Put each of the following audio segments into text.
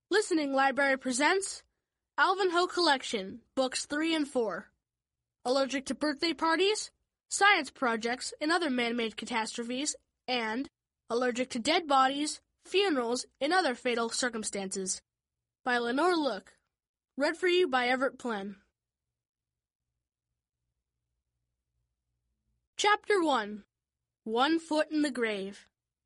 Listening Library presents Alvin Ho Collection, Books 3 and 4. Allergic to Birthday Parties, Science Projects and Other Man-Made Catastrophes, and Allergic to Dead Bodies, Funerals, and Other Fatal Circumstances. By Lenore Look. Read for you by Everett Plen. Chapter 1. 1 Foot in the Grave.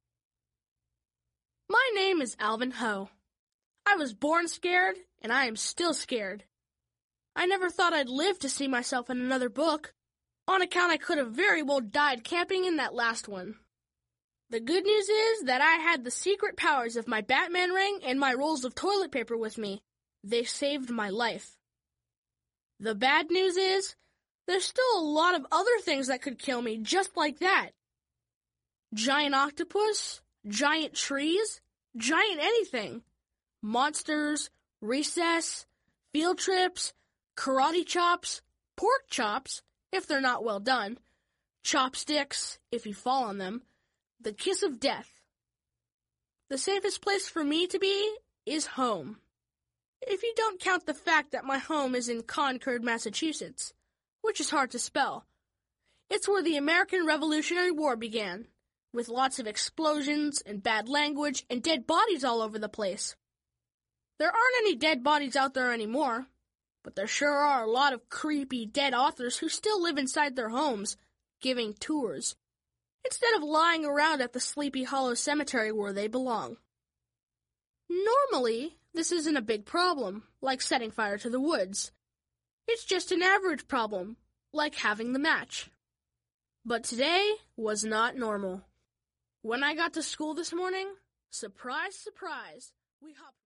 My name is Alvin Ho. I was born scared, and I am still scared. I never thought I'd live to see myself in another book. On account I could have very well died camping in that last one. The good news is that I had the secret powers of my Batman ring and my rolls of toilet paper with me. They saved my life. The bad news is, there's still a lot of other things that could kill me just like that. Giant octopus, giant trees, giant anything. Monsters, recess, field trips, karate chops, pork chops, if they're not well done, chopsticks, if you fall on them, the kiss of death. The safest place for me to be is home. If you don't count the fact that my home is in Concord, Massachusetts, which is hard to spell. It's where the American Revolutionary War began, with lots of explosions and bad language and dead bodies all over the place. There aren't any dead bodies out there anymore, but there sure are a lot of creepy dead authors who still live inside their homes, giving tours, instead of lying around at the Sleepy Hollow Cemetery where they belong. Normally, this isn't a big problem, like setting fire to the woods. It's just an average problem, like having the match. But today was not normal. When I got to school this morning, surprise, surprise, we hopped